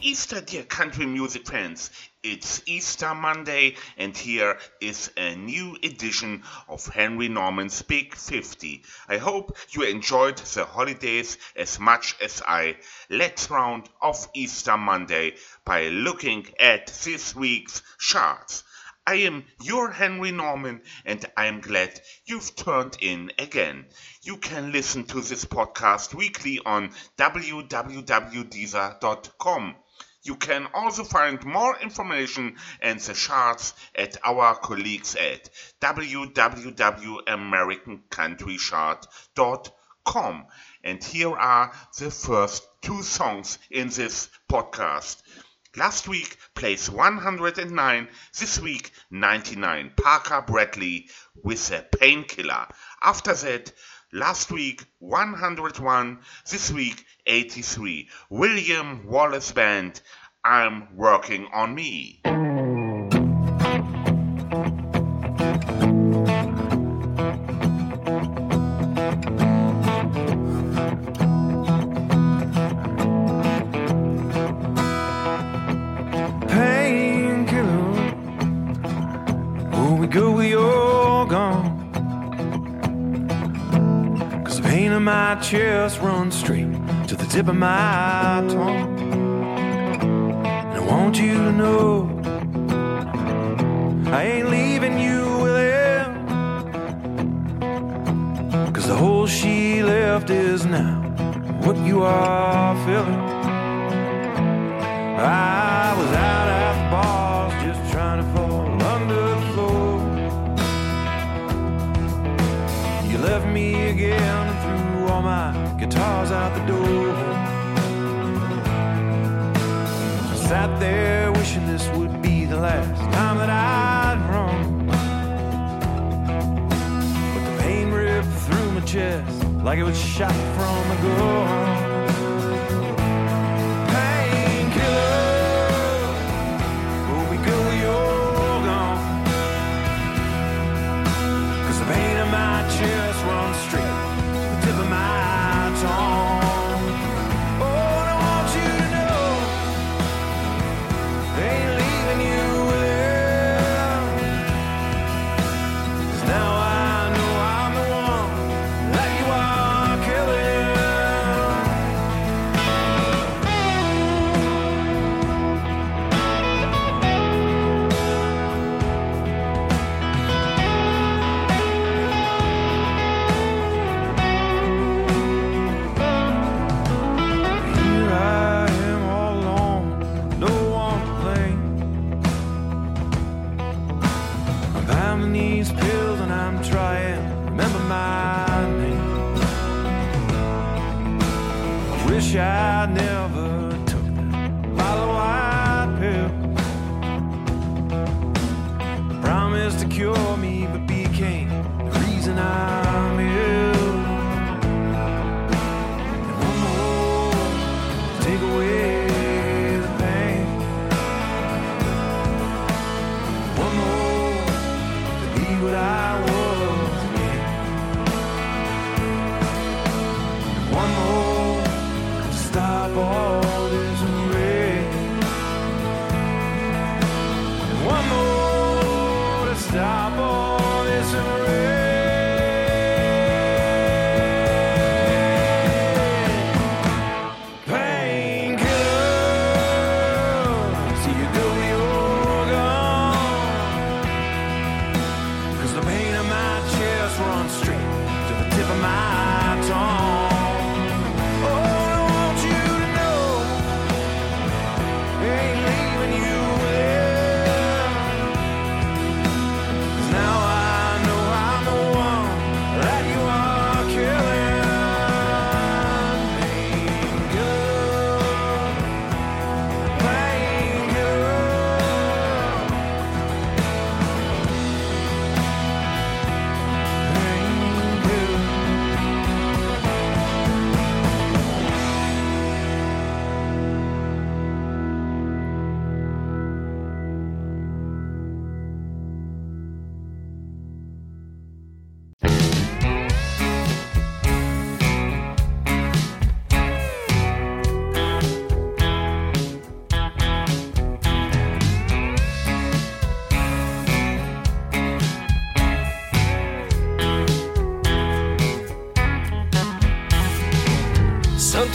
Easter, dear country music fans. It's Easter Monday, and here is a new edition of Henry Norman's Big 50. I hope you enjoyed the holidays as much as I. Let's round off Easter Monday by looking at this week's charts. I am your Henry Norman, and I am glad you've turned in again. You can listen to this podcast weekly on www.deezer.com. You can also find more information and the charts at our colleagues at www.americancountrychart.com. And here are the first two songs in this podcast. Last week, place 109, this week 99, Parker Bradley with a Painkiller. After that, last week 101, this week 83, William Wallace Band, I'm Working on Me. My chest runs straight to the tip of my tongue, and I want you to know I ain't leaving you with it, 'cause the hole she left is now what you are feeling. I was out at the bars just trying to fall under the floor. You left me again and threw all my guitars out the door. I sat there wishing this would be the last time that I'd run, but the pain ripped through my chest like it was shot from a gun. Painkiller, where we go, you're gone, 'cause the pain in my chest runs straight tip of my tongue. Oh, and I want you to know they ain't leaving you with it, 'cause now I know I'm the one that you are killing.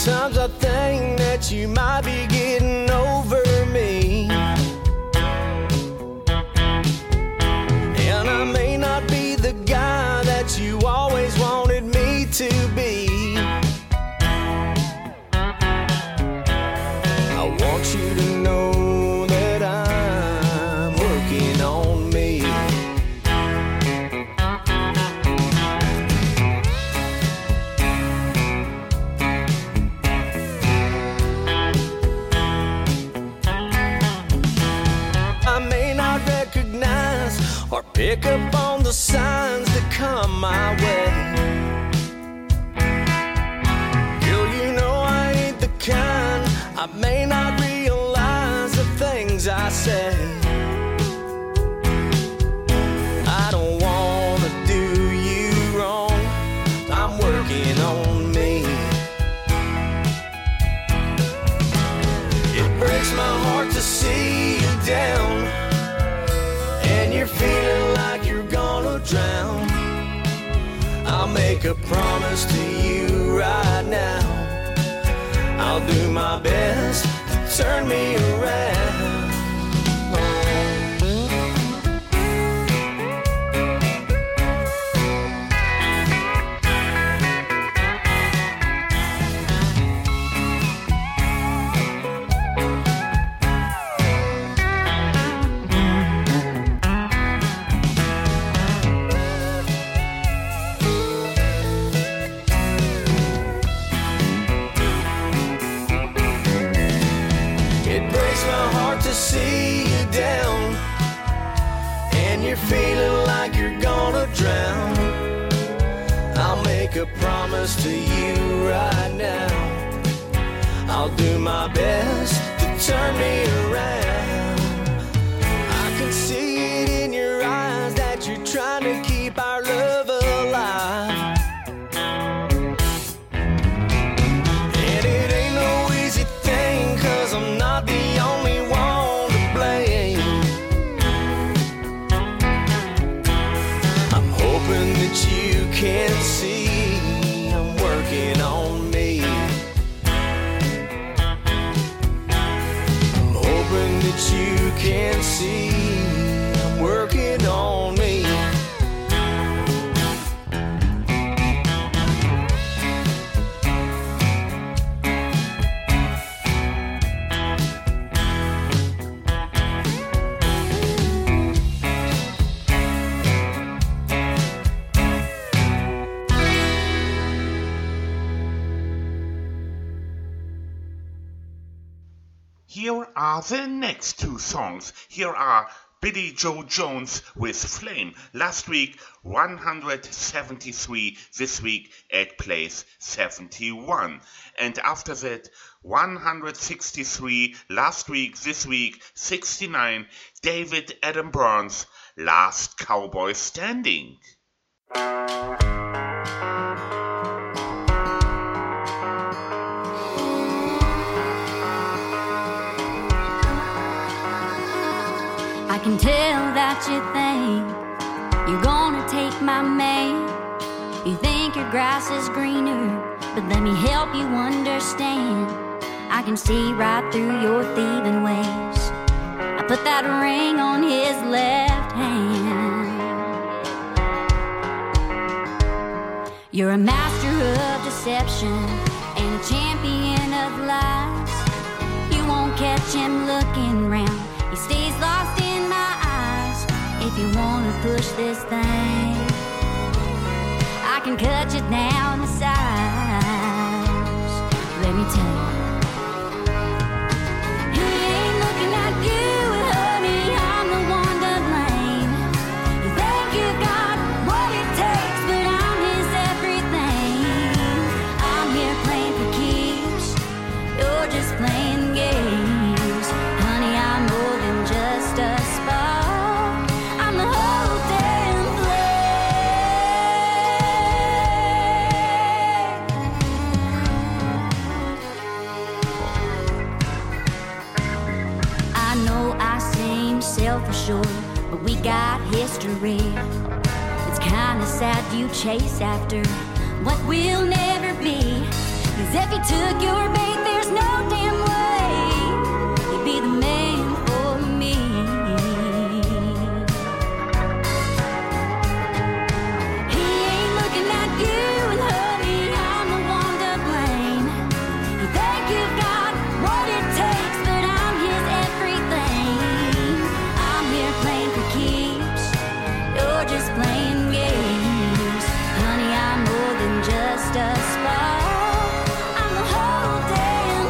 Sometimes I think that you might be getting over me, and I may not be the guy that you always wanted me to be. I want you to know that I'm working on me. I may not recognize or pick up on the signs that come my way. Girl, you know I ain't the kind. I may not realize the things I say. I don't wanna do you wrong. I'm working on me. It breaks my heart to see you down, and you're feeling like you're gonna drown. I'll make a promise to you right now. I'll do my best to turn me around. See you down, and you're feeling like you're gonna drown. I'll make a promise to you right now. I'll do my best to turn me around. I can see it in your eyes that you're trying to keep our love alive, and it ain't no easy thing, 'cause I'm not the only one. You can't see I'm working on me. I'm hoping that you can see I'm working on me. Here are the next two songs. Here are Billy Joe Jones with Flame. Last week, 173. This week at place 71. And after that, 163. Last week, this week, 69. David Adam Burns, Last Cowboy Standing. I can tell that you think you're gonna take my man. You think your grass is greener, but let me help you understand. I can see right through your thieving ways. I put that ring on his left hand. You're a master of deception and a champion of lies. You won't catch him looking round. He stays lost in my eyes. If you wanna push this thing, I can cut you down to size. Let me tell you, he ain't looking at you, honey, I'm the one to blame. You think you got what it takes, but I'm his everything. I'm here playing for keeps, you're just playing games. Honey, I'm more than just a spark, I'm the whole damn I know I seem self-assured, but we got history. It's kinda sad you chase after what will never be. You 'Cause if he took your bait, there's no damn way he'd be the man for me. He ain't looking at you and honey, I'm the one to blame. You think you've got what it takes, but I'm his everything. I'm here playing for keeps, you're just playing games. Honey, I'm more than just a spark. I'm the whole damn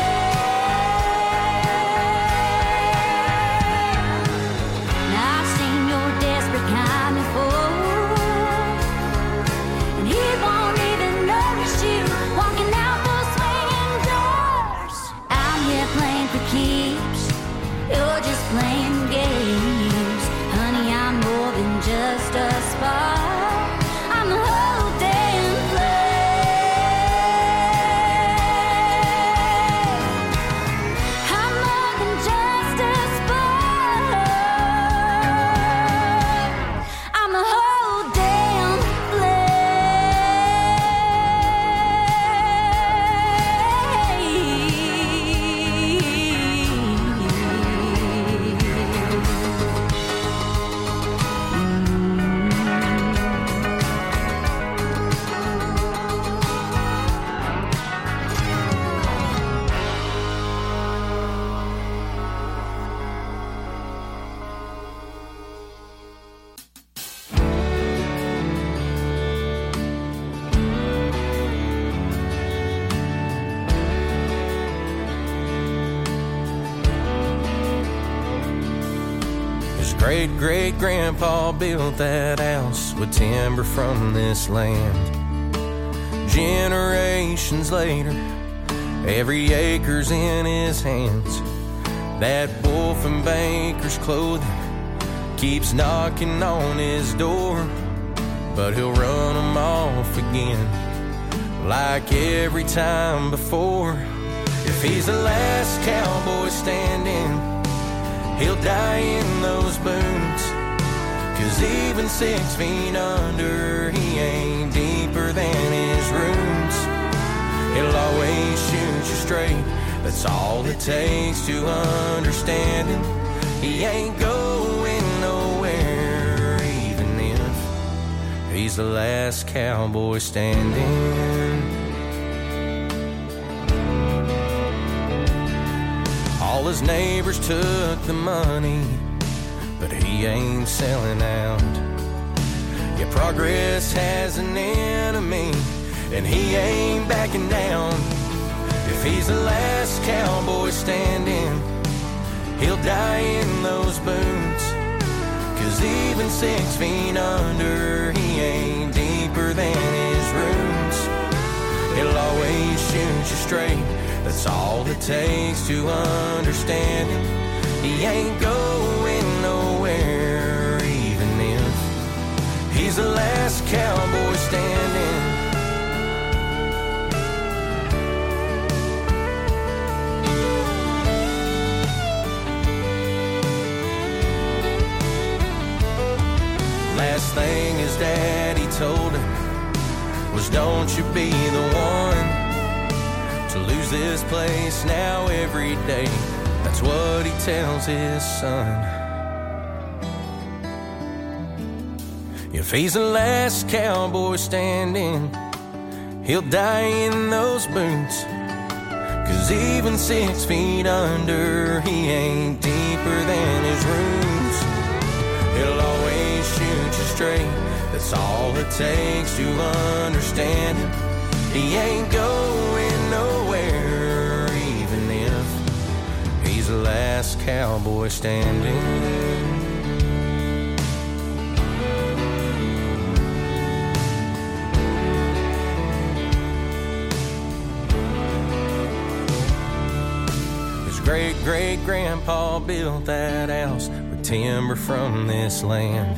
flame. Now I've seen your desperate kind before, and he won't even notice you walking out those swinging doors. I'm here playing for keeps, you're just playing games. Honey, I'm more than just a spark. I'm the whole damn flame. I'm more than just a spark. I'm the whole damn His great-great-grandpa built that house with timber from this land. Generations later, every acre's in his hands. That wolf in baker's clothing keeps knocking on his door, but he'll run 'em off again like every time before. If he's the last cowboy standing, he'll die in those boots. 'Cause even 6 feet under, he ain't deeper than his roots. He'll always shoot you straight, that's all it takes to understand him. He ain't going nowhere, even if he's the last cowboy standing. All his neighbors took the money, but he ain't selling out. Yeah, progress has an enemy, and he ain't backing down. If he's the last cowboy standing, he'll die in those boots. 'Cause even 6 feet under, he ain't deeper than his roots. He'll always shoot you straight, that's all it takes to understand him. He ain't going nowhere, even if he's the last cowboy standing. Last thing his daddy told him was, don't you be the one to lose this place now every day. That's what he tells his son. If he's the last cowboy standing, he'll die in those boots. 'Cause even 6 feet under, he ain't deeper than his roots. He'll always shoot you straight, that's all it takes to understand him. He ain't going nowhere, even if he's the last cowboy standing. His great-great-grandpa built that house with timber from this land.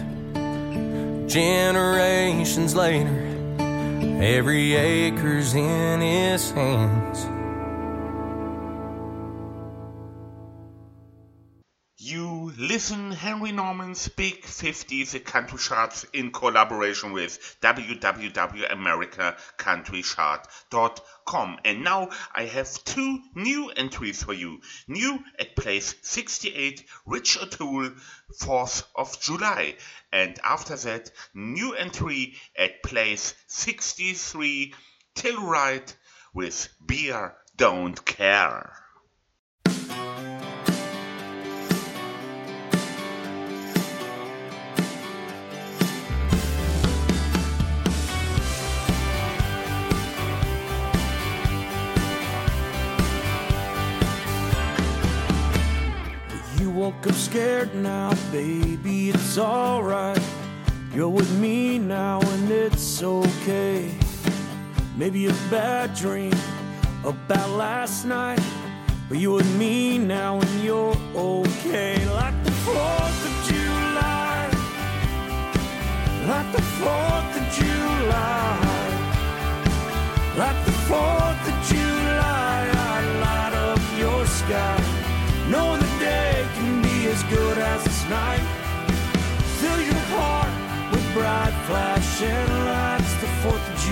Generations later, every acre's in his hands. You listen Henry Norman's Big 50, the country charts in collaboration with www.americaCountryChart.com. And now I have two new entries for you. New at place 68, Rich O'Toole, 4th of July. And after that, new entry at place 63, Till Right with Beer Don't Care. Woke up scared now, baby, it's alright. You're with me now and it's okay. Maybe a bad dream about last night, but you're with me now and you're okay. Like the 4th of July, like the 4th of July, like the 4th of July, I light up your sky. Knowing the day can be as good as this night. Fill your heart with bright flashing lights. The 4th of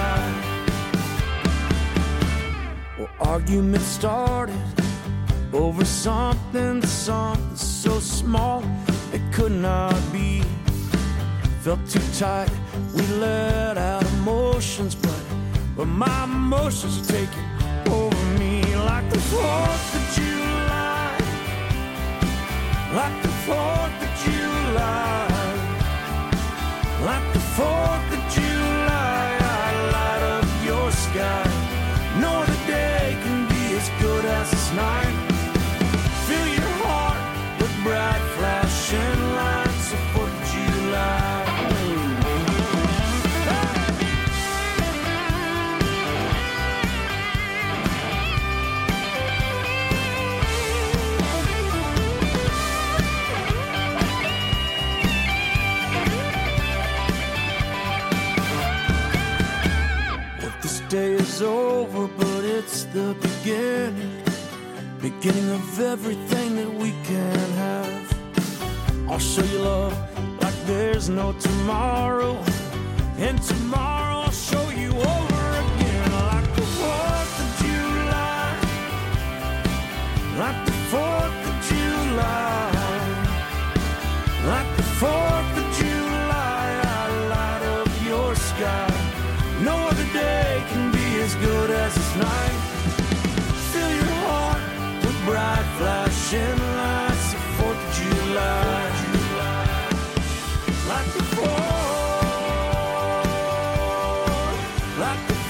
July. Well, argument started over something so small it could not be. Felt too tight, we let out emotions, but my emotions are taking over me. Like the 4th of July, like the 4th of July, like the 4th of July, I light up your sky. No other day can be as good as this night. Fill your heart with bright flashing lights. The 4th of July. Day is over, but it's the beginning of everything that we can have. I'll show you love like there's no tomorrow, and tomorrow I'll show you over again. Like the 4th of July, like the 4th of July, like the 4th of July, I light up your sky. No other day can be as good as this night. Fill your heart with bright flashing lights. The 4th of July, like the 4th, like the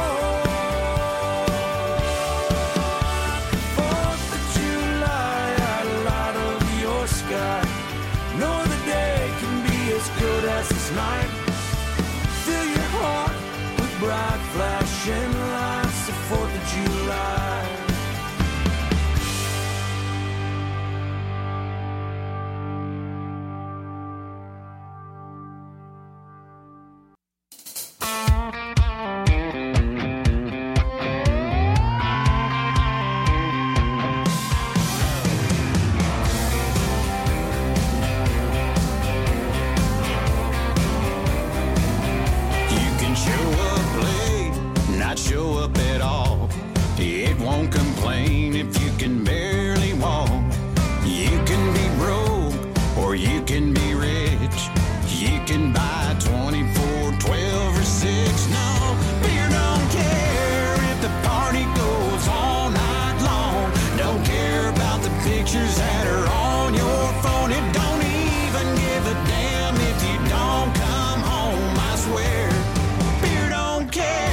4th of July, I light up your sky. No other day can be as good as this night. Fill your heart with bright flashing lights. The 4th of July. Show up at all. It won't complain if you can barely walk. You can be broke or you can be rich. You can buy 24, 12 or 6. No, beer don't care if the party goes all night long. Don't care about the pictures that are on your phone. It don't even give a damn if you don't come home, I swear. Beer don't care.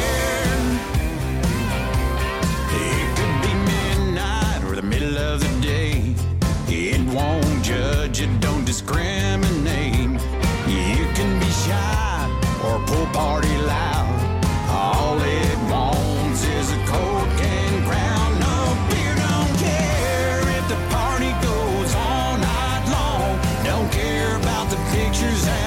Middle of the day, it won't judge, it don't discriminate. You can be shy or pool party loud. All it wants is a Coke and Crown. No, beer don't care if the party goes all night long. Don't care about the pictures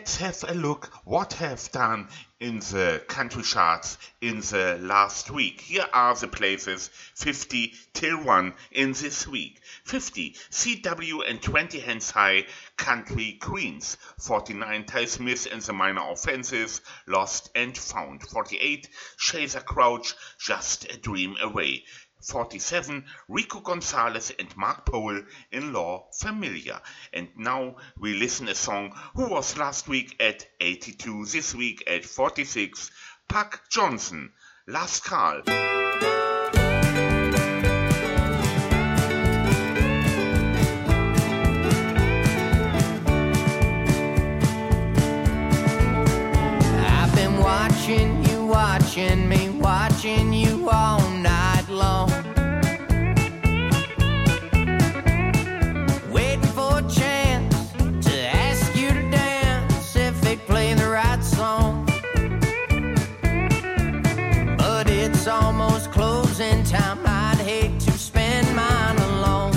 Let's have a look what have done in the country charts in the last week. Here are the places 50 till 1 in this week. 50, CW and 20 Hands High, Country Queens. 49, Ty Smith and the Minor Offenses, Lost and Found. 48, Shazer Crouch, Just a Dream Away. 47, Rico Gonzalez and Mark Powell, In Law Familiar. And now we listen a song who was last week at 82, this week at 46, Puck Johnson, Last Call. I've been watching you, watching me, watching you all night long. Waiting for a chance to ask you to dance if they play the right song. But it's almost closing time, I'd hate to spend mine alone.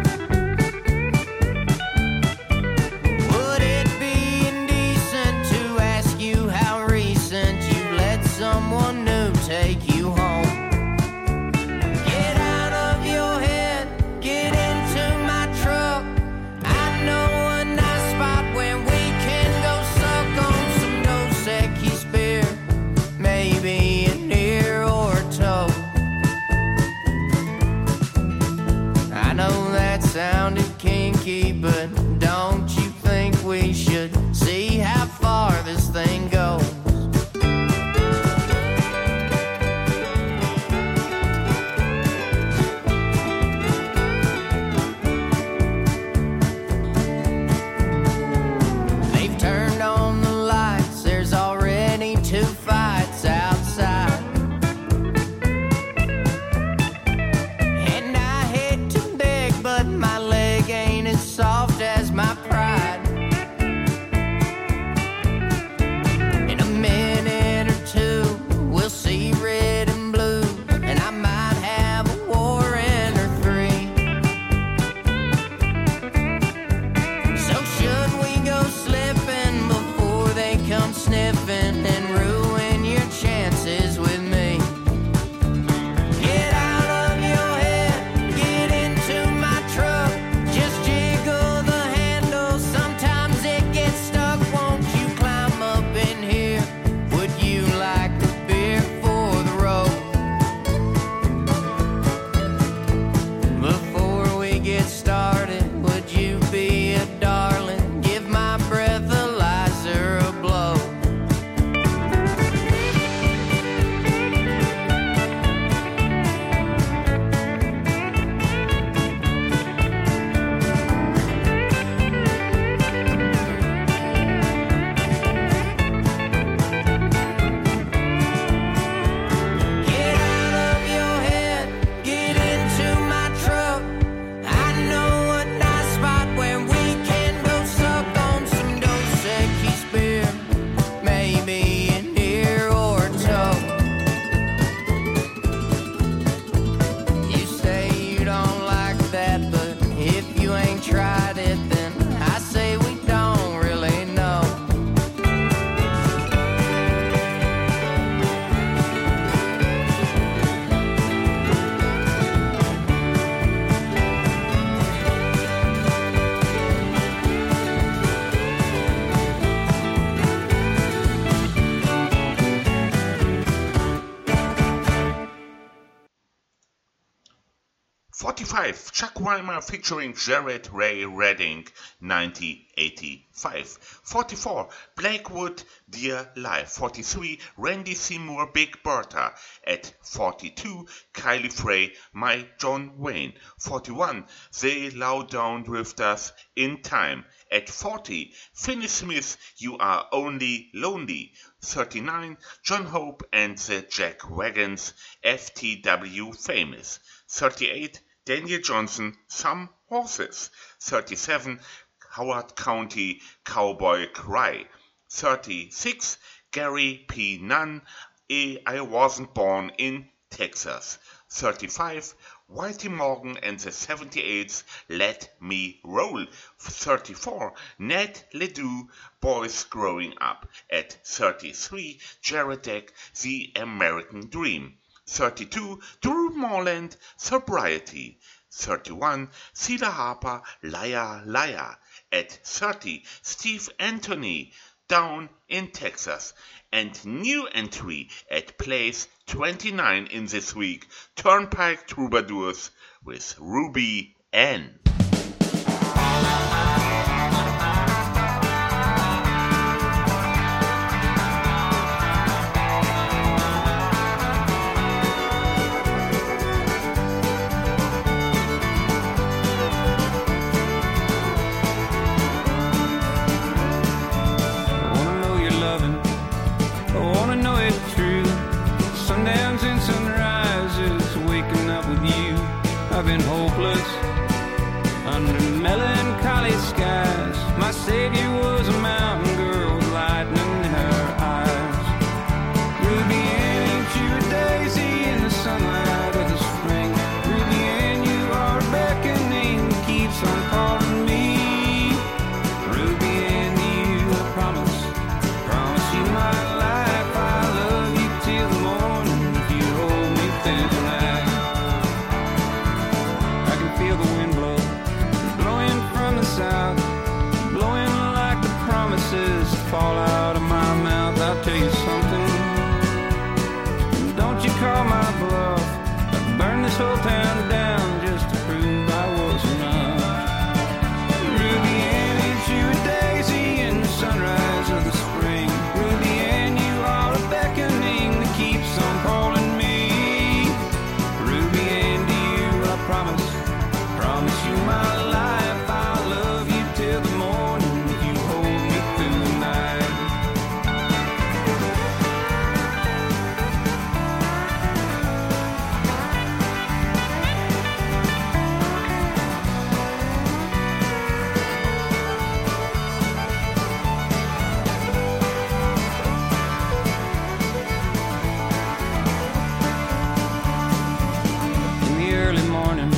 Would it be indecent to ask you how recent you let someone new take you home? Get out of your head, get into my truck. I know a nice spot where we can go suck on some Dos Equis beer, maybe an ear or toe. I know that sounded kinky, but don't you think we should see how far this thing goes? They've turned on the lights, there's already 2 fights outside. And I hate to beg, but my leg ain't as soft as my pride. In a minute or two, we'll see red and blue, and I might have a warrant or 3. So should we go slipping before they come sniffing and ruin your chances with me? Get out of your head, get into my truck. Just jiggle the handle, sometimes it gets stuck. Won't you climb up in here? Would you like a beer for the road? Before we get started, would you be a darling? Give my breathalyzer a blow. Get out of your head, get into my truck. I know a nice spot where we can go suck on some Dos Equis beer, maybe an ear or toe. You say you don't like that, but if you ain't tried it, then I say we don't really know. '45, Chuck Weimer featuring Jared Ray Redding, 1985. '44, Blakewood, Dear Life. '43, Randy Seymour, Big Bertha. At '42, Kylie Frey, My John Wayne. '41, They Low Down Drifters, In Time. At 40, Finney Smith, You Are Only Lonely. 39, John Hope and the Jack Wagons, FTW Famous. 38, Daniel Johnson, Some Horses. 37, Howard County, Cowboy Cry. 36, Gary P. Nunn, I Wasn't Born in Texas. 35, Whitey Morgan and the 78s, Let Me Roll. 34, Ned Ledoux, Boys Growing Up. At 33, Jared Deck, The American Dream. 32, Drew Morland, Sobriety. 31, Cedar Harper, Liar, Liar. At 30, Steve Anthony, Down in Texas. And new entry at place 29 in this week, Turnpike Troubadours with Ruby Ann. I've been hopeless under melancholy skies. My savior was a mountain girl with lightning in her eyes. Ruby Ann, ain't you a daisy in the sunlight of the spring? Ruby Ann, you are beckoning, keeps on calling me. Ruby Ann, you, I promise you my life. I love you till the morning if you hold me through the night. Feel the wind blowing from the south, blowing like the promises fall out of my mouth. I'll tell you something, don't you call my bluff. I'd burn this whole town down just to prove I was enough. Ruby Ann, ain't you a daisy in the sunrise of the spring? Ruby Ann, you are a beckoning that keeps on calling me. Ruby Ann, to you I promise you my life. I'll love you till the morning if you hold me through the night. In the early morning,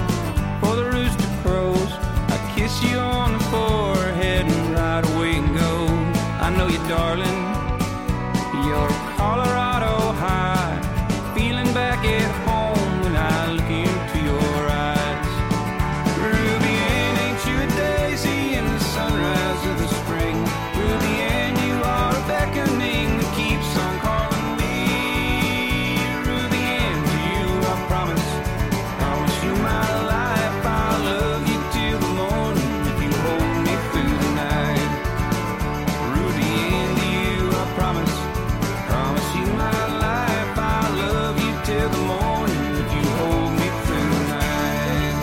kiss you on the forehead and ride away and go. I know you, darling, you're Colorado high, feeling back at home when I look into your eyes. Ruby Ann, ain't you a daisy in the sunrise of the spring? Ruby Ann, you are a beckoning that keeps on calling me. Ruby Ann, to you I promise you my life. I'll love you till the morning. Promise you my life. I'll love you till the morning if you hold me through the night.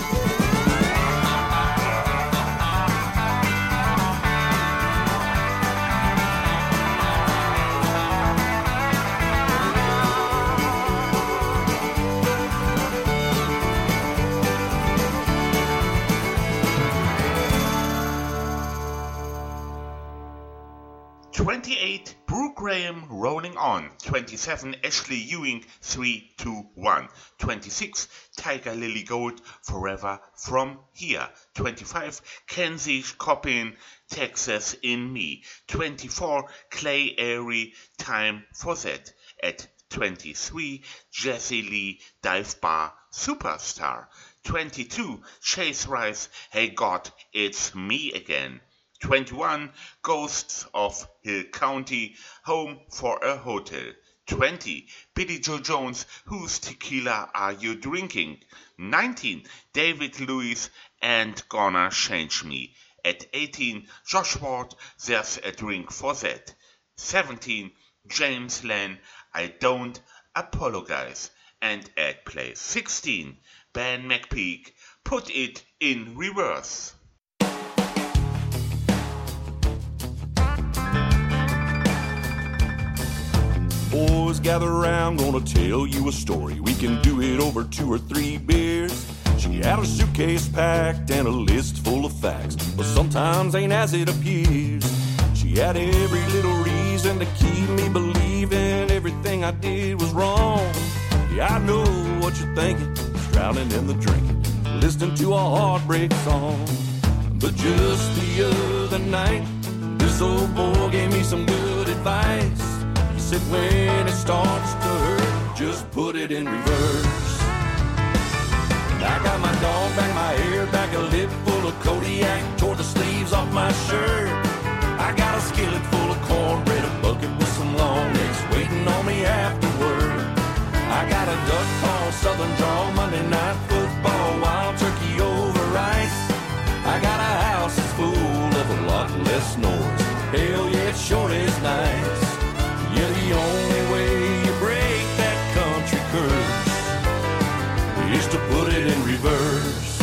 Brooke Graham, Rolling On. 27, Ashley Ewing, 3-2-1. 26, Tiger Lily Gold, Forever From Here. 25, Kenzie Coppin, Texas in Me. 24, Clay Airy, Time for That. At 23, Jessie Lee, Dive Bar, Superstar. 22, Chase Rice, Hey God, It's Me Again. 21, Ghosts of Hill County, Home for a Hotel. 20, Billy Joe Jones, Whose Tequila Are You Drinking? 19, David Lewis, And Gonna Change Me. At 18, Josh Ward, There's a Drink for That. 17, James Lan, I Don't Apologize. And at place 16, Ben McPeak, Put It in Reverse. Boys, gather around, gonna tell you a story. We can do it over 2 or 3 beers. She had a suitcase packed and a list full of facts, but sometimes ain't as it appears. She had every little reason to keep me believing everything I did was wrong. Yeah, I know what you're thinking. drowning in the drinking, listening to a heartbreak song. But just the other night, this old boy gave me some good advice. He said when it starts to hurt, just put it in reverse. And I got my dog back, my hair back, a lip full of Kodiak, tore the sleeves off my shirt. I got a skillet full of cornbread, a bucket with some long necks waiting on me afterward. I got a duck call, southern draw, Monday night football, wild turkey over rice. I got a house that's full of a lot less noise. Hell yeah, it sure is nice. Yeah, the only way you break that country curse is to put it in reverse.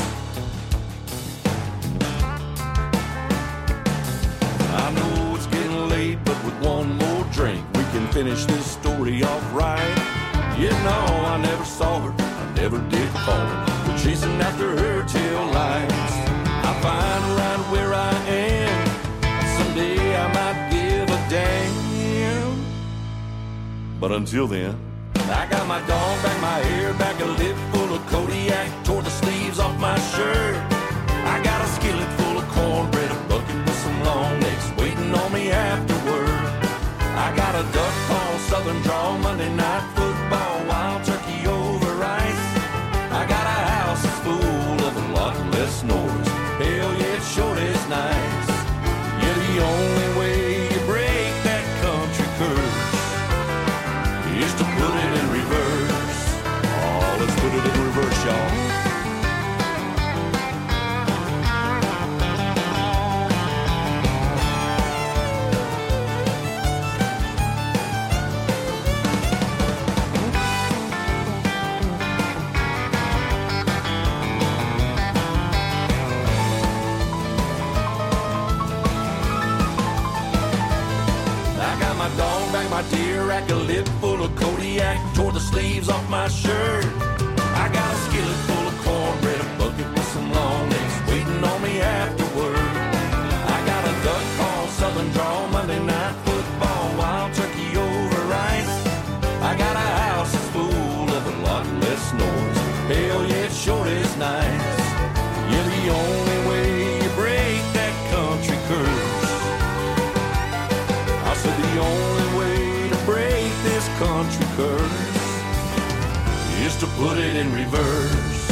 I know it's getting late, but with one more drink we can finish this story off right. Yeah, no, I never saw her, I never did call her. We're chasing after her tail lights. I'll find her right where I am. Someday I might give a damn. But until then, I got my dog back, my hair back, a lip full of Kodiak, tore the sleeves off my shirt. I got a skillet full of cornbread, a bucket with some long necks waiting on me afterward. I got a duck call, southern draw, Monday night football, wild turkey over rice. I got a house that's full of a lot less noise. Hell yeah, it sure is nice. Yeah, the only way you break that country curse is to put it in reverse. Oh, let's put it in reverse, y'all. My deer rack, a lip full of Kodiak, tore the sleeves off my shirt. I got a skillet full of cornbread, a bucket with some long necks waiting on me afterward. I got a duck call, southern draw, Monday night football, wild turkey over rice. I got a house that's full of a lot less noise. Hell yeah, it sure is nice. Yeah, the only way you break that country curse, I said the only way break this country curse is to put it in reverse.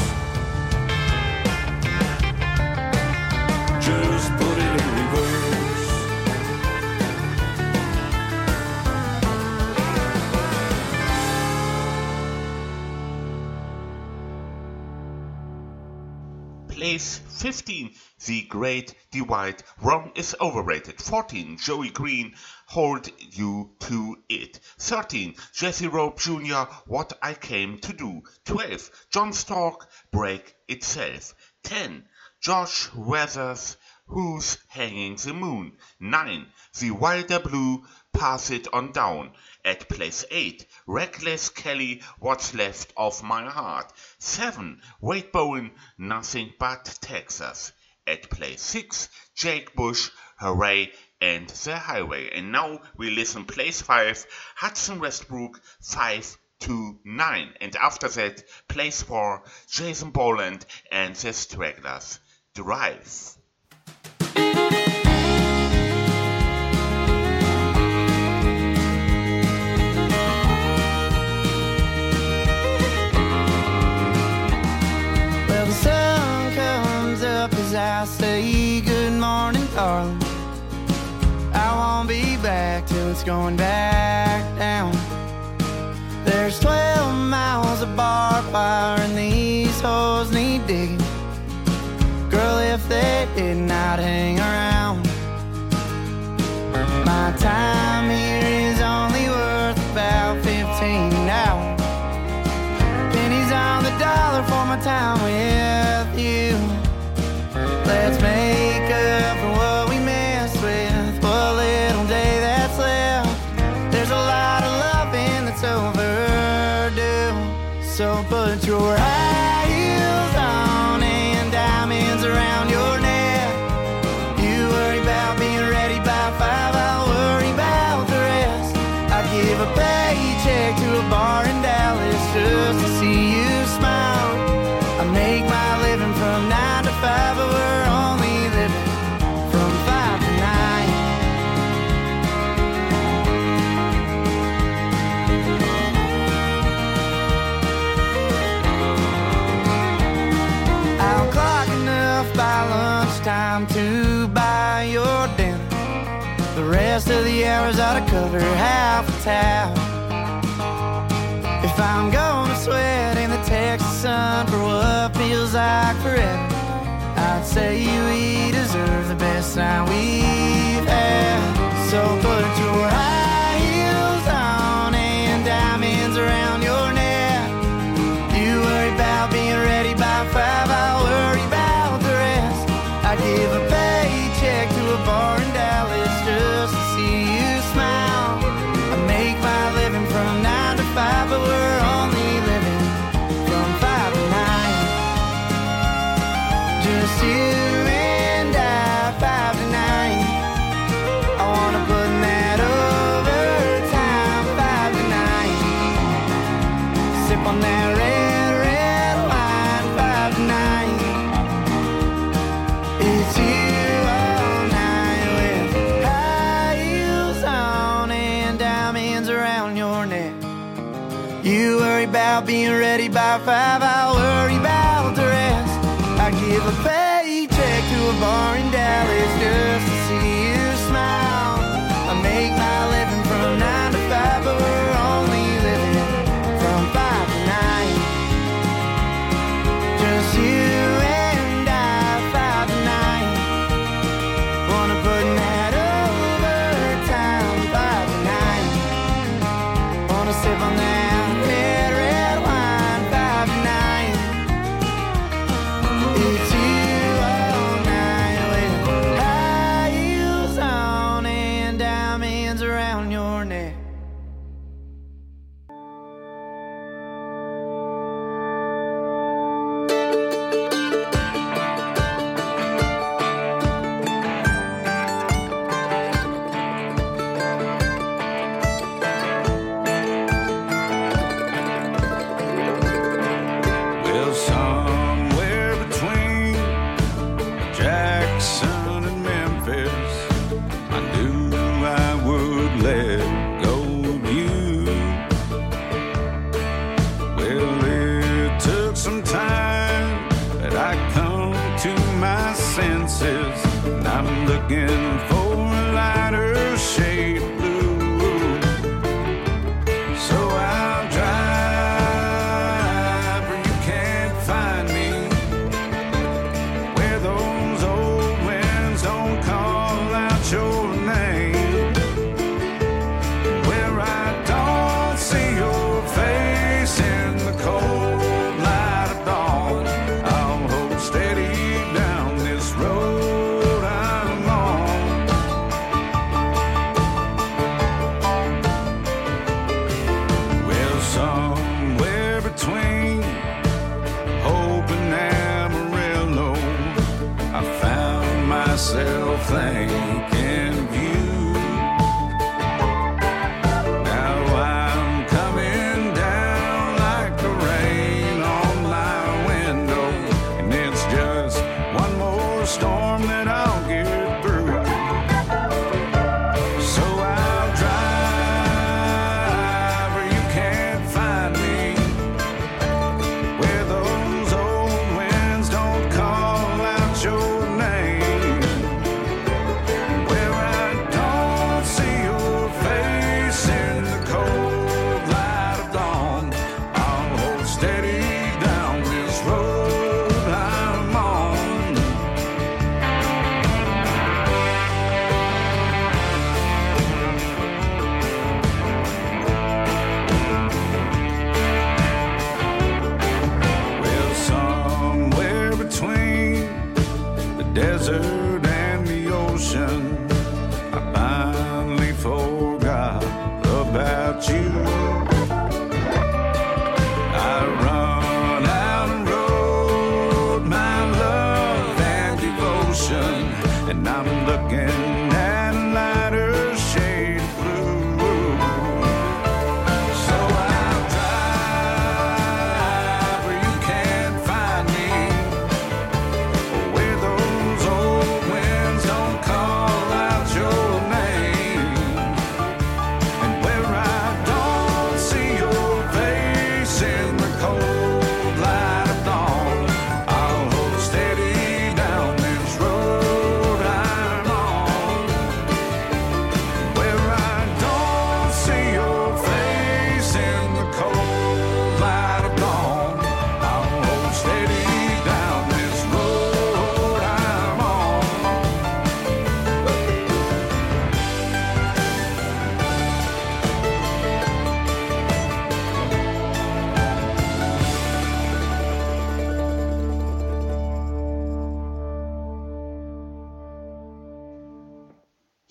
Just put it in reverse. Place 15, The Great Divide, Wrong is Overrated. 14, Joey Green, Hold You to It. 13, Jesse Rope Jr., What I Came to Do. 12, John Stork, Break Itself. 10, Josh Weathers, Who's Hanging the Moon. 9, The Wilder Blue, Pass It On Down. At place 8, Reckless Kelly, What's Left of My Heart. 7, Wade Bowen, Nothing But Texas. At place 6, Jake Bush, Hooray and the Highway. And now we listen place 5, Hudson Westbrook, 5 to 9. And after that, place 4, Jason Boland and the Stragglers, Drive. I say good morning, darling. I won't be back till it's going back down. There's 12 miles of barbed wire and these holes need digging. Girl, if they did not hang around, my time here is only worth about 15 hours. Pennies on the dollar for my time with you. Let's make up for what we messed with, what little day that's left. There's a lot of loving that's overdue. So put your high heels on and diamonds around your neck. You worry about being ready by 5, I'll worry about the rest. I give a paycheck to a bar in Dallas just to see you smile. from 9 to 5, but we're only living from 5 to 9. I'll clock enough by lunchtime to buy your dinner. The rest of the hours ought to cover half the town. If I'm gonna sweat in the Texas sun for what feels like forever, I'd say we deserve the best time we've had. So put your high heels on and diamonds around your neck. You worry about being ready by 5, I'll worry about the rest. I give a paycheck to a bar in Dallas just to see you smile. I make my living from 9 to 5, but we're only living from 5 to 9. Just you and I, 5 to 9. I wanna put in that overtime, 5 to 9. Sip on that red wine, 5 to 9. It's you all night with high heels on and diamonds around your neck. You worry about being ready by 5, I'll worry about the rest. I give a paycheck to a bar in Dallas just to see you smile. I make my living from 9 to 5, but we're only living from 5 to 9. Just you and I, 5 to 9. Wanna put in that overtime, 5 to 9. Wanna sip on that red wine, 5 to 9. It's you all night with high heels on and diamonds around your neck. Well, somewhere between Jackson and Memphis, I knew I would let go of you. Well, it took some time, but I come to my senses, and I'm looking for a lighter shade of blue. So I'll drive where you can't find me, where those old winds don't call out your name, where I don't see your face in the cold light of dawn. I'll hold steady down this road I'm on. Well, somewhere between Hope and Amarillo, I found myself thinking of you. Now I'm coming down like the rain on my window, and it's just one more storm that I'll get through. So I'll drive where you can't find me, where those old winds don't call out your name, where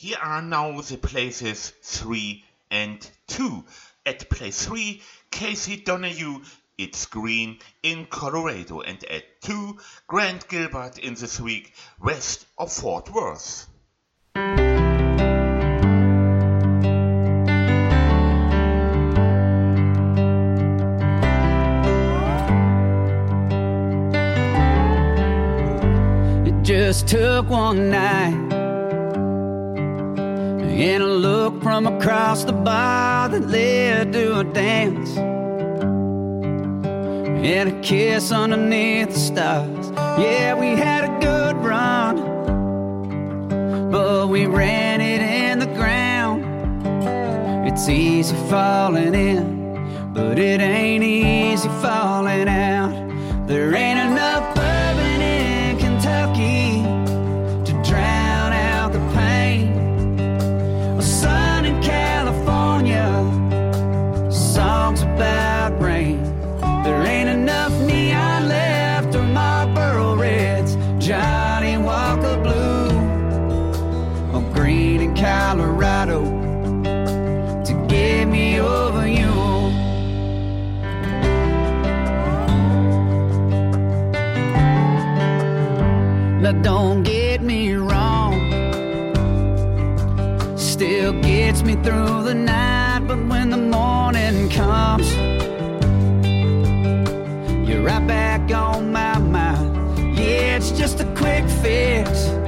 Here are now the places 3 and 2. At place 3, Casey Donahue, It's Green in Colorado. And at 2, Grant Gilbert in This Week, west of Fort Worth. It just took one night and a look from across the bar that led to a dance, and a kiss underneath the stars. Yeah, we had a good run, but we ran it in the ground. It's easy falling in, but it ain't easy falling out. There ain't enough bourbon in Kentucky to drown out the pain. Sun in California, songs about rain. There ain't enough neon left or Marlboro Reds, Johnny Walker Blue, or green in Colorado to get me over you. Now don't get me wrong, still gets me through the night, but when the morning comes, you're right back on my mind. Yeah, it's just a quick fix,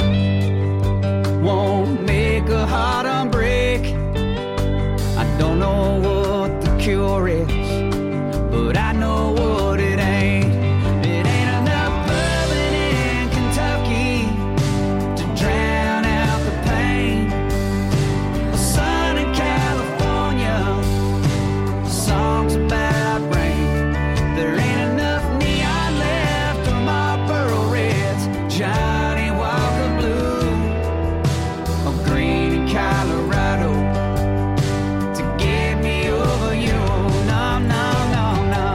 won't make a heart unbreak. I don't know what the cure is, but I know what it ain't. It ain't enough bourbon in Kentucky to drown out the pain. The sun in California, songs about rain. There ain't enough neon left or Marlboro Reds, Johnny Walker Blue, or green in Colorado to get me over you. No, no, no, no.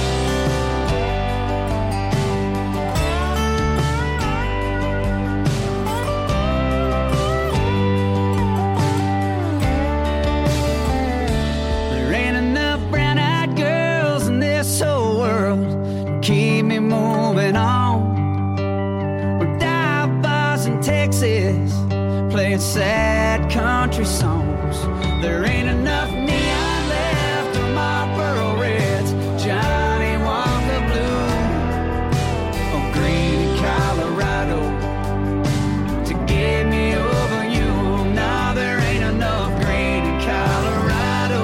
There ain't enough brown-eyed girls in this whole world to keep me moving on. We're dive bars in Texas, playing sad country songs. There ain't enough neon left or Marlboro Reds, Johnny Walker Blue, or green in Colorado to get me over you. No, there ain't enough green in Colorado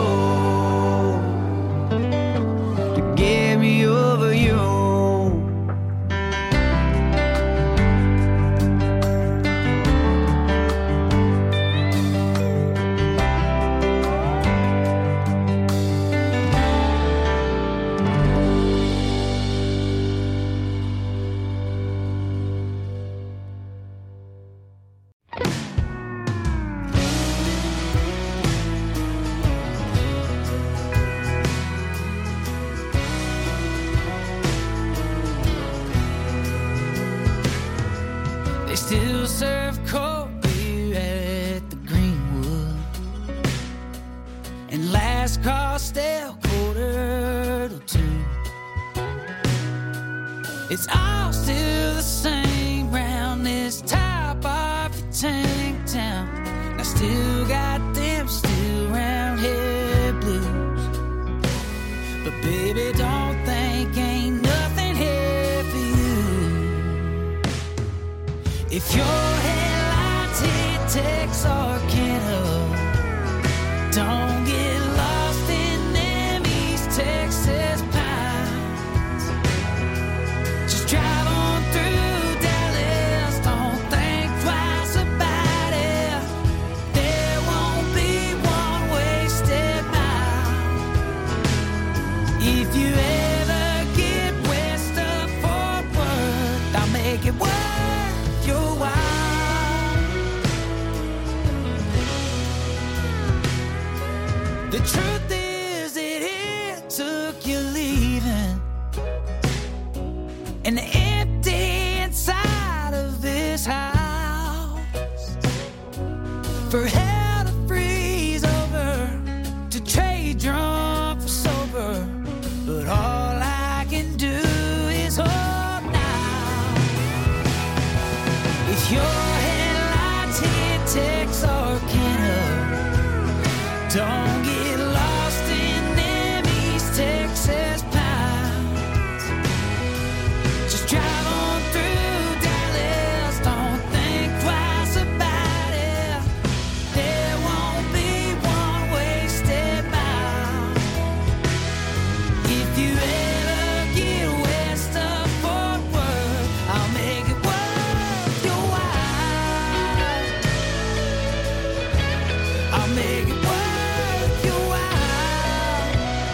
to get me over you. They still serve cold beer at the Greenwood, and last call stale 1:45. It's all still the same round this top of your tank town. I still got them still round head blues, but baby, don't think ain't nothing here for you. If your headlights hit Texarkana, don't get lost in them East Texas pines. Just drive on through Dallas, don't think twice about it. There won't be one wasted mile. If you ever get west of Fort Worth, I'll make it worth your while. The truth is that it took you leaving, and the empty inside of this house for hell to freeze over, to trade drunk for sober. But all I can do is hope now. If your headlights hit Texarkana, don't get lost in them East Texas pines. Just drive on through Dallas, don't think twice about it. There won't be one wasted mile. If you ever get west of Fort Worth, I'll make it worth your while. I'll make it worth your while.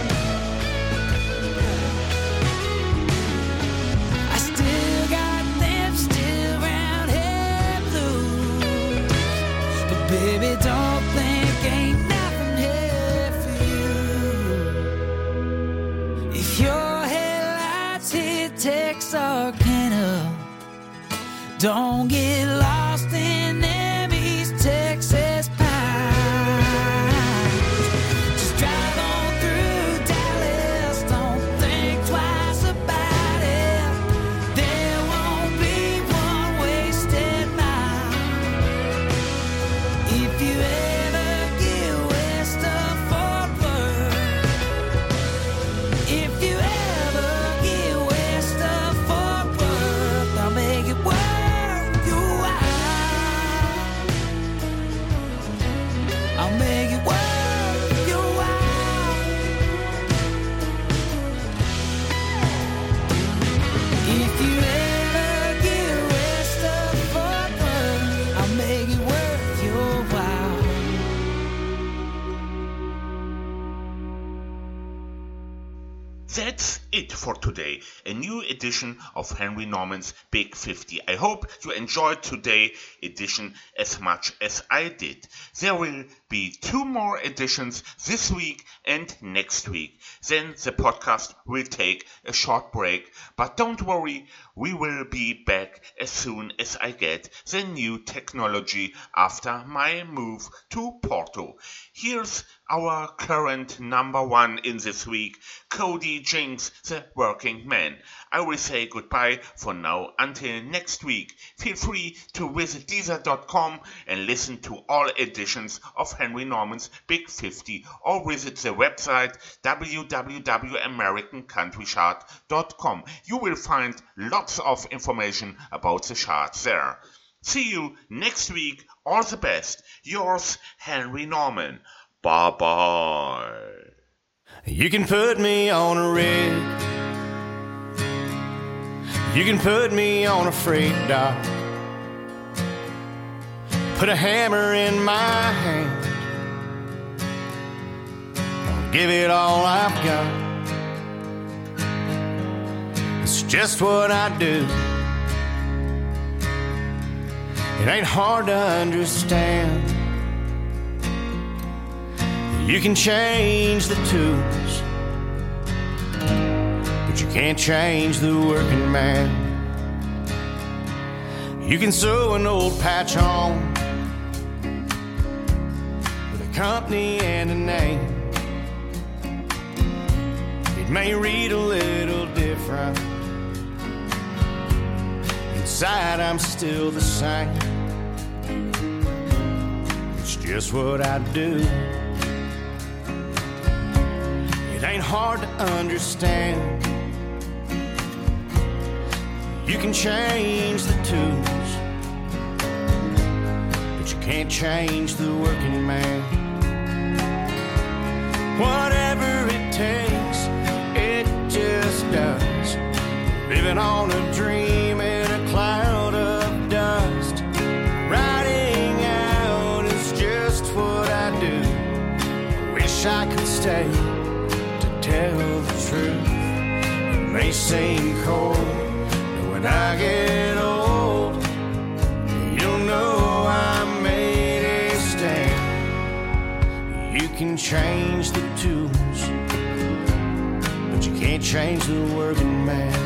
I still got them still round head blues, but baby, don't think ain't nothing here for you. If your headlights hit Texarkana, don't get lost in them East Texas pines. Just drive on through Dallas, don't think twice about it. There won't be one wasted mile. If you ever get west of Fort Worth, if you ever get west of Fort Worth, I'll make it worth your while. I'll make it worth your while. If you ever get west of Fort Worth, I'll make it worth your while. That's it for today, a new edition of Henry Norman's Big 50. I hope you enjoyed today's edition as much as I did. There will be 2 more editions this week and next week. Then the podcast will take a short break, but don't worry, we will be back as soon as I get the new technology after my move to Porto. Here's our current number 1 in this week, Cody Jinks, The Working Man. I will say goodbye for now until next week. Feel free to visit Deezer.com and listen to all editions of Henry Norman's Big 50 or visit the website www.americancountrychart.com. You will find lots of information about the charts there. See you next week. All the best. Yours, Henry Norman. Bye-bye. You can put me on a rig. You can put me on a freight dock. Put a hammer in my hand. I'll give it all I've got. It's just what I do. It ain't hard to understand. You can change the tools, but you can't change the working man. You can sew an old patch on with a company and a name. It may read a little different. Inside I'm still the same. It's just what I do. It ain't hard to understand. You can change the tools, but you can't change the working man. Whatever it takes, it just does. Living on a dream in a cloud of dust. Riding out is just what I do. Wish I could stay to tell the truth. It may seem cold, but when I get old, you'll know I made a stand. You can change the tools, but you can't change the working man.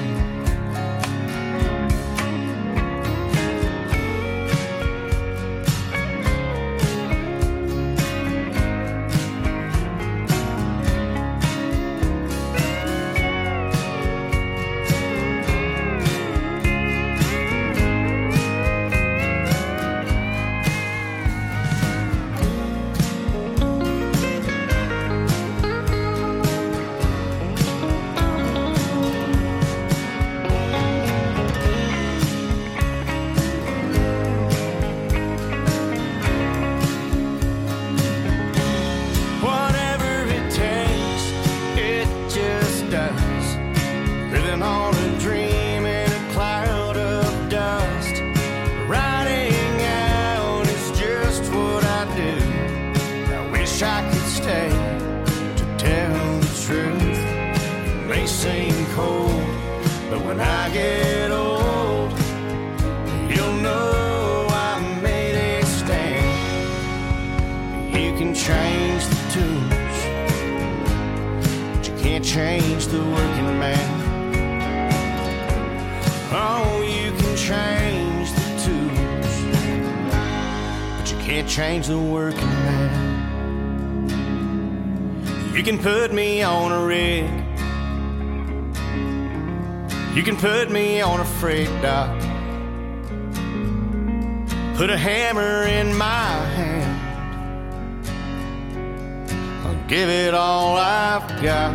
can't change the working man. You can put me on a rig, you can put me on a freight dock, put a hammer in my hand, I'll give it all I've got.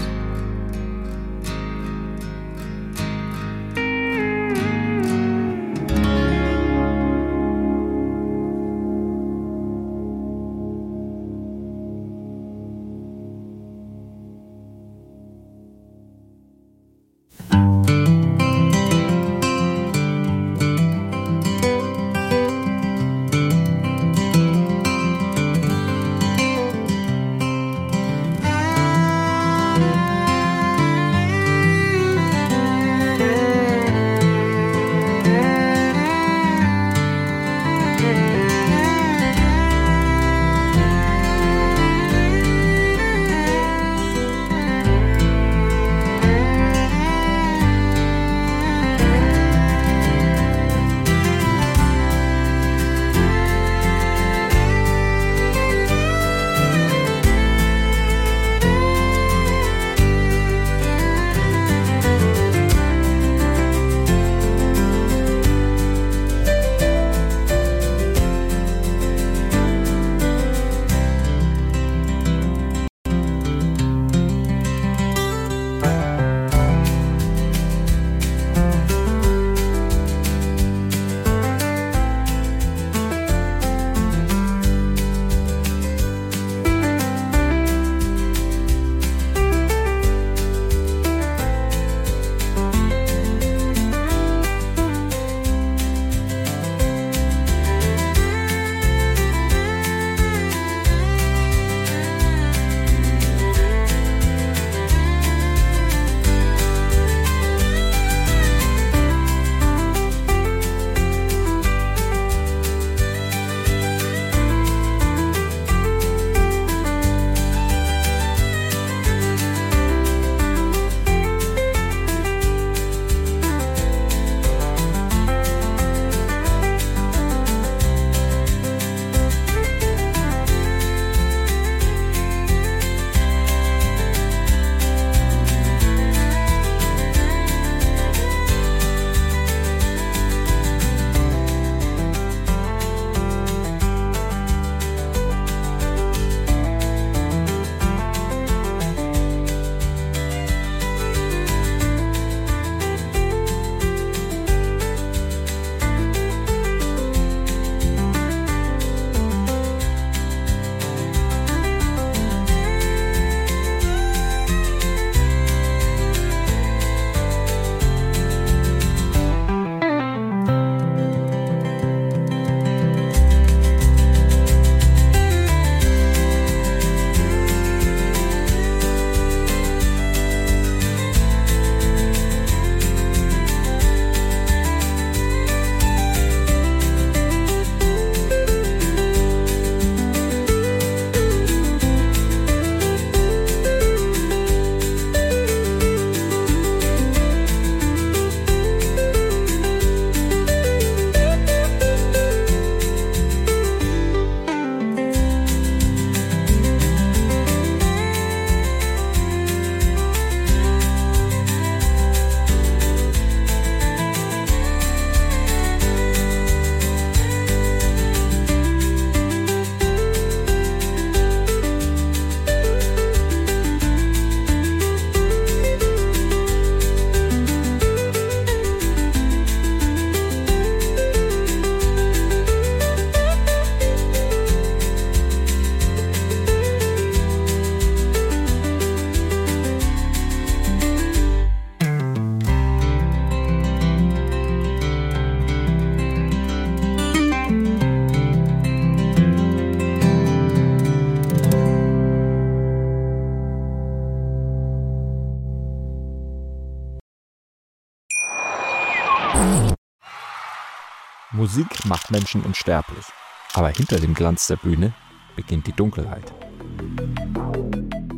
Musik macht Menschen unsterblich, aber hinter dem Glanz der Bühne beginnt die Dunkelheit.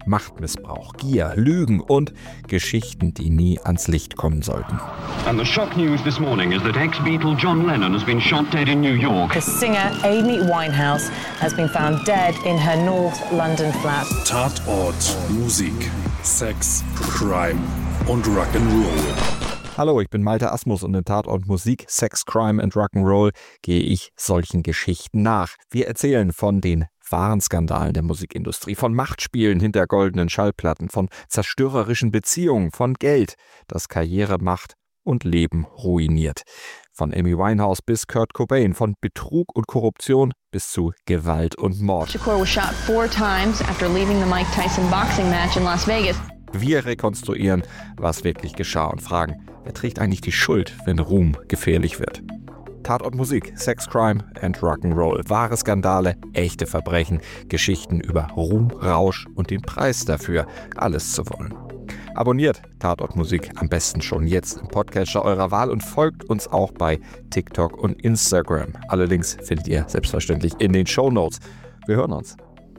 Machtmissbrauch, Gier, Lügen und Geschichten, die nie ans Licht kommen sollten. And the shock news this morning is that ex-Beatle John Lennon has been shot dead in New York. The singer Amy Winehouse has been found dead in her North London flat. Tatort, Musik, Sex, Crime und Rock'n'Roll. Hallo, ich bin Malte Asmus und in Tatort Musik, Sex, Crime and Rock'n'Roll gehe ich solchen Geschichten nach. Wir erzählen von den wahren Skandalen der Musikindustrie, von Machtspielen hinter goldenen Schallplatten, von zerstörerischen Beziehungen, von Geld, das Karriere, Macht und Leben ruiniert. Von Amy Winehouse bis Kurt Cobain, von Betrug und Korruption bis zu Gewalt und Mord. Shakur was shot 4 times after leaving the Mike Tyson boxing match in Las Vegas. Wir rekonstruieren, was wirklich geschah und fragen, wer trägt eigentlich die Schuld, wenn Ruhm gefährlich wird? Tatort Musik, Sex, Crime and Rock'n'Roll. Wahre Skandale, echte Verbrechen, Geschichten über Ruhm, Rausch und den Preis dafür, alles zu wollen. Abonniert Tatort Musik am besten schon jetzt im Podcatcher eurer Wahl und folgt uns auch bei TikTok und Instagram. Alle Links findet ihr selbstverständlich in den Shownotes. Wir hören uns.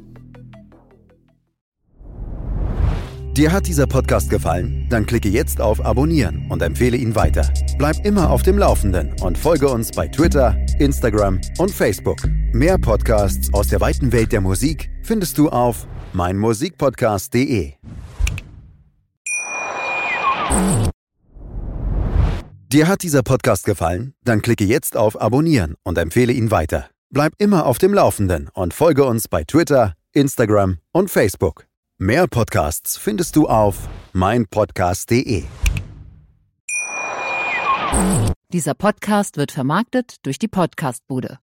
Dir hat dieser Podcast gefallen? Dann klicke jetzt auf Abonnieren und empfehle ihn weiter. Bleib immer auf dem Laufenden und folge uns bei Twitter, Instagram und Facebook. Mehr Podcasts aus der weiten Welt der Musik findest du auf meinmusikpodcast.de. Dir hat dieser Podcast gefallen? Dann klicke jetzt auf Abonnieren und empfehle ihn weiter. Bleib immer auf dem Laufenden und folge uns bei Twitter, Instagram und Facebook. Mehr Podcasts findest du auf meinpodcast.de. Dieser Podcast wird vermarktet durch die Podcastbude.